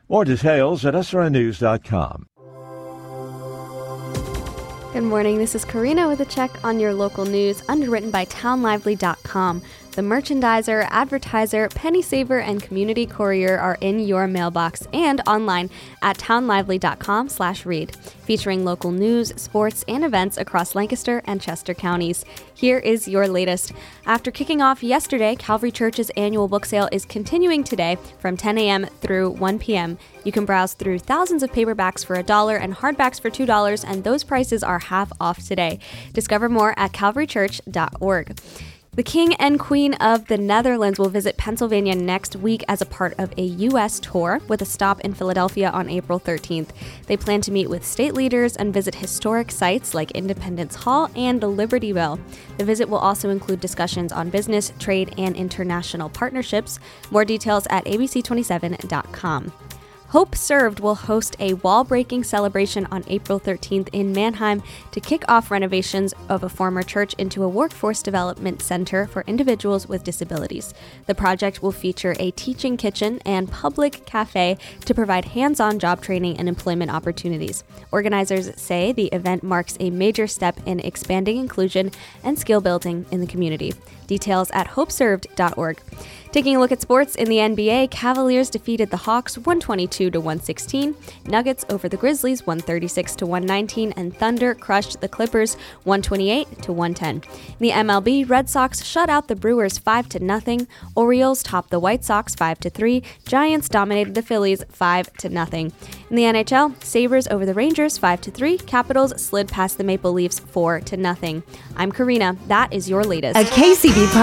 More details at srnnews.com. Good morning. This is Karina with a check on your local news, underwritten by TownLively.com. The merchandiser, advertiser, penny saver, and community courier are in your mailbox and online at townlively.com/read, featuring local news, sports, and events across Lancaster and Chester counties. Here is your latest. After kicking off yesterday, Calvary Church's annual book sale is continuing today from 10 a.m. through 1 p.m. You can browse through thousands of paperbacks for $1 and hardbacks for $2, and those prices are half off today. Discover more at calvarychurch.org. The King and Queen of the Netherlands will visit Pennsylvania next week as a part of a U.S. tour with a stop in Philadelphia on April 13th. They plan to meet with state leaders and visit historic sites like Independence Hall and the Liberty Bell. The visit will also include discussions on business, trade, and international partnerships. More details at abc27.com. Hope Served will host a wall-breaking celebration on April 13th in Mannheim to kick off renovations of a former church into a workforce development center for individuals with disabilities. The project will feature a teaching kitchen and public cafe to provide hands-on job training and employment opportunities. Organizers say the event marks a major step in expanding inclusion and skill building in the community. Details at hopeserved.org. Taking a look at sports in the NBA, Cavaliers defeated the Hawks 122-116, Nuggets over the Grizzlies 136-119, and Thunder crushed the Clippers 128-110. In the MLB, Red Sox shut out the Brewers 5-0, Orioles topped the White Sox 5-3, Giants dominated the Phillies 5-0. In the NHL, Sabres over the Rangers 5-3, Capitals slid past the Maple Leafs 4-0. I'm Karina. That is your latest. A KCB